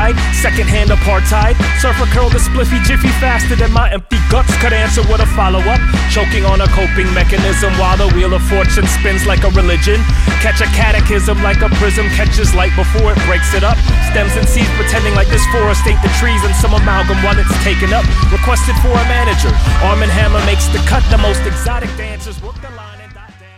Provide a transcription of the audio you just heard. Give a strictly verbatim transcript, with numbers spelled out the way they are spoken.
side, secondhand apartheid. Surfer curl the spliffy jiffy faster than my empty guts could answer with a follow-up. Choking on a coping mechanism while the wheel of fortune spins like a religion. Catch a catechism like a prism catches light before it breaks it up. Stems and seeds pretending like this forest ain't the trees and some amalgam while it's taken up. Requested for a manager. Arm and Hammer makes the cut. The most exotic dancers work the line.